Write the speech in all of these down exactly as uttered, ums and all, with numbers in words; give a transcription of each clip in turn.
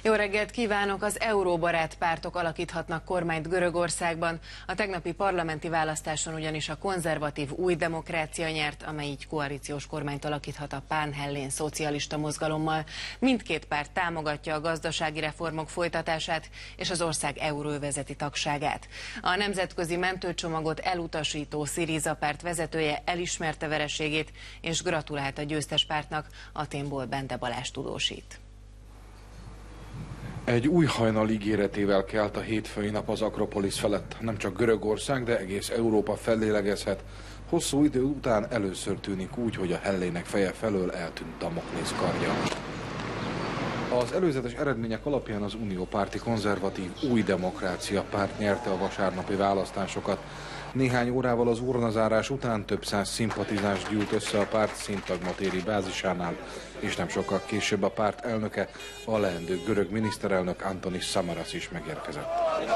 Jó reggelt kívánok! Az euróbarát pártok alakíthatnak kormányt Görögországban. A tegnapi parlamenti választáson ugyanis a konzervatív Új Demokrácia nyert, amely így koalíciós kormányt alakíthat a pán-hellén szocialista mozgalommal. Mindkét párt támogatja a gazdasági reformok folytatását és az ország euróövezeti tagságát. A nemzetközi mentőcsomagot elutasító Syriza párt vezetője elismerte vereségét és gratulált a győztes pártnak. Athénból Bende Balázs tudósít. Egy új hajnal ígéretével kelt a hétfői nap az Akropolisz felett. Nem csak Görögország, de egész Európa fellélegezhet. Hosszú idő után először tűnik úgy, hogy a hellének feje felől eltűnt Damoklész kardja. Az előzetes eredmények alapján az uniópárti konzervatív Új Demokrácia párt nyerte a vasárnapi választásokat. Néhány órával az urnazárás után több száz szimpatizáns gyűlt össze a párt szintagmatéri bázisánál, és nem sokkal később a párt elnöke, a leendő görög miniszterelnök Antonis Samaras is megérkezett.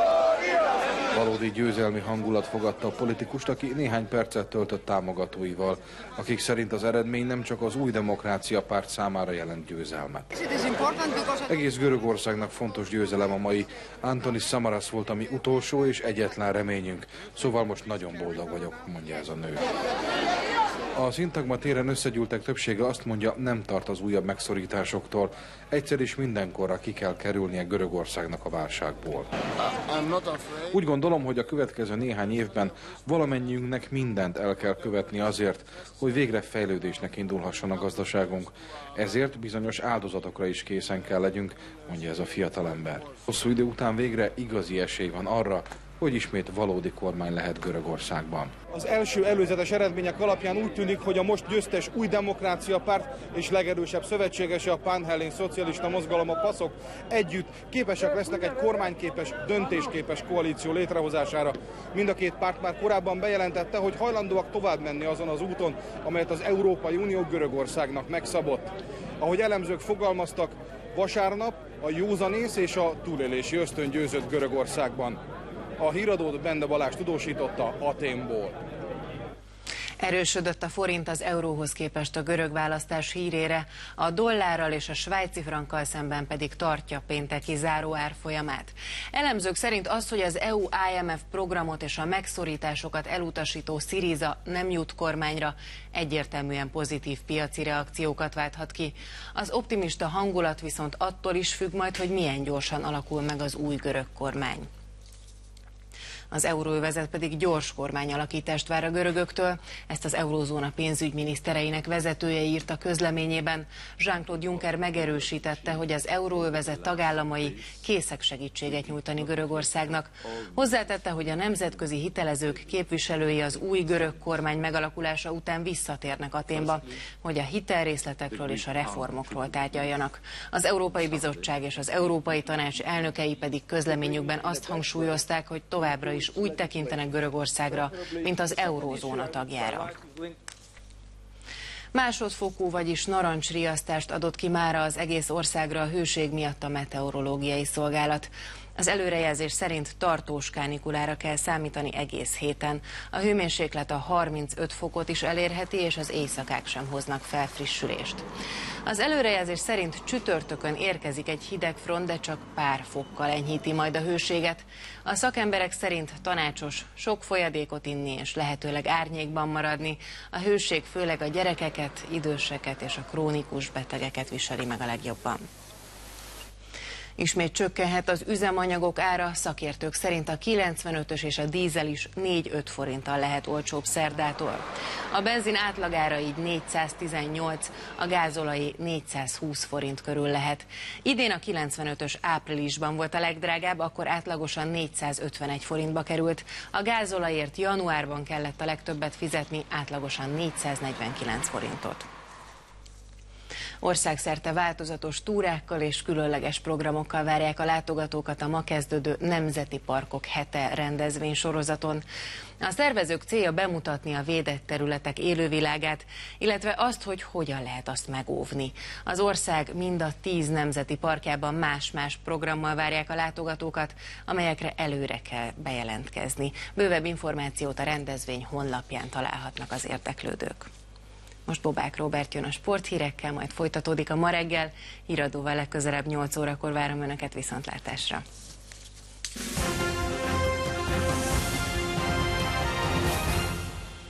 Valódi győzelmi hangulat fogadta a politikust, aki néhány percet töltött támogatóival, akik szerint az eredmény nem csak az Új Demokrácia párt számára jelent győzelmet. Egész Görögországnak fontos győzelem a mai. Antonis Samaras volt a mi utolsó és egyetlen reményünk, szóval most nagyon boldog vagyok, mondja ez a nő. A szintagma téren összegyűltek többsége azt mondja, nem tart az újabb megszorításoktól. Egyszer is mindenkorra ki kell kerülnie Görögországnak a válságból. Úgy gondolom, hogy a következő néhány évben valamennyiünknek mindent el kell követni azért, hogy végre fejlődésnek indulhasson a gazdaságunk. Ezért bizonyos áldozatokra is készen kell legyünk, mondja ez a fiatalember. Hosszú idő után végre igazi esély van arra, hogy ismét valódi kormány lehet Görögországban. Az első előzetes eredmények alapján úgy tűnik, hogy a most győztes Új Demokrácia párt és legerősebb szövetségese a pán-hellén szocialista mozgalom, a paszok együtt képesek lesznek egy kormányképes, döntésképes koalíció létrehozására. Mind a két párt már korábban bejelentette, hogy hajlandóak tovább menni azon az úton, amelyet az Európai Unió Görögországnak megszabott. Ahogy elemzők fogalmaztak, vasárnap a józanész és a túlélési ösztön győzött Görögországban. A híradót Bende Balázs tudósította Athénból. Erősödött a forint az euróhoz képest a görög választás hírére, a dollárral és a svájci frankkal szemben pedig tartja pénteki záró árfolyamát. Elemzők szerint az, hogy az é u I M F programot és a megszorításokat elutasító Syriza nem jut kormányra, egyértelműen pozitív piaci reakciókat válthat ki. Az optimista hangulat viszont attól is függ majd, hogy milyen gyorsan alakul meg az új görög kormány. Az euróövezet pedig gyors kormányalakítást vár a görögöktől, ezt az eurózóna pénzügyminisztereinek vezetője írta közleményében. Jean-Claude Juncker megerősítette, hogy az euróövezet tagállamai készek segítséget nyújtani Görögországnak. Hozzátette, hogy a nemzetközi hitelezők képviselői az új görög kormány megalakulása után visszatérnek Athénba, hogy a hitelrészletekről és a reformokról tárgyaljanak. Az Európai Bizottság és az Európai Tanács elnökei pedig közleményükben azt hangsúlyozták, hogy továbbra is és úgy tekintenek Görögországra, mint az eurózóna tagjára. Másodfokú, vagyis narancsriasztást adott ki mára az egész országra a hőség miatt a meteorológiai szolgálat. Az előrejelzés szerint tartós kánikulára kell számítani egész héten. A hőmérséklet a harmincöt fokot is elérheti, és az éjszakák sem hoznak felfrissülést. Az előrejelzés szerint csütörtökön érkezik egy hideg front, de csak pár fokkal enyhíti majd a hőséget. A szakemberek szerint tanácsos sok folyadékot inni és lehetőleg árnyékban maradni. A hőség főleg a gyerekeket, időseket és a krónikus betegeket viseli meg a legjobban. Ismét csökkenhet az üzemanyagok ára, szakértők szerint a kilencvenötös és a dízel is négy-öt forinttal lehet olcsóbb szerdától. A benzin átlagára így négyszáztizennyolc, a gázolai négyszázhúsz forint körül lehet. Idén a kilencvenötös áprilisban volt a legdrágább, akkor átlagosan négyszázötvenegy forintba került. A gázolajért januárban kellett a legtöbbet fizetni, átlagosan négyszáznegyvenkilenc forintot. Országszerte változatos túrákkal és különleges programokkal várják a látogatókat a ma kezdődő Nemzeti Parkok hete rendezvény sorozaton. A szervezők célja bemutatni a védett területek élővilágát, illetve azt, hogy hogyan lehet azt megóvni. Az ország mind a tíz nemzeti parkjában más-más programmal várják a látogatókat, amelyekre előre kell bejelentkezni. Bővebb információt a rendezvény honlapján találhatnak az érdeklődők. Most Bobák Róbert jön a sporthírekkel, majd folytatódik a Ma reggel. Híradóval legközelebb nyolc órakor várom Önöket, viszontlátásra.